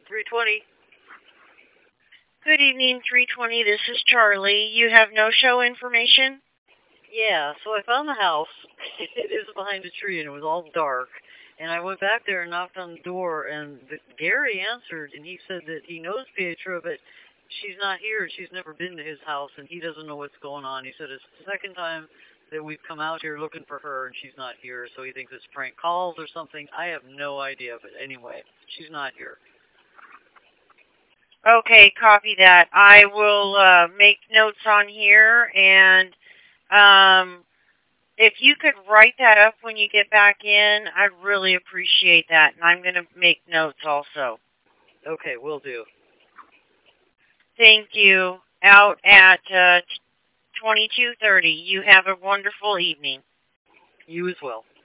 320. Good evening, 320. This is Charlie. You have no-show information? Yeah, so I found the house. It is behind a tree, and it was all dark. And I went back there and knocked on the door, and Gary answered, and he said that he knows Pietro, but she's not here. She's never been to his house, and he doesn't know what's going on. He said it's the second time that we've come out here looking for her, and she's not here, so he thinks it's prank calls or something. I have no idea, but anyway, she's not here. Okay, copy that. I will make notes on here, and if you could write that up when you get back in, I'd really appreciate that. And I'm going to make notes also. Okay, will do. Thank you. Out at 22:30. You have a wonderful evening. You as well.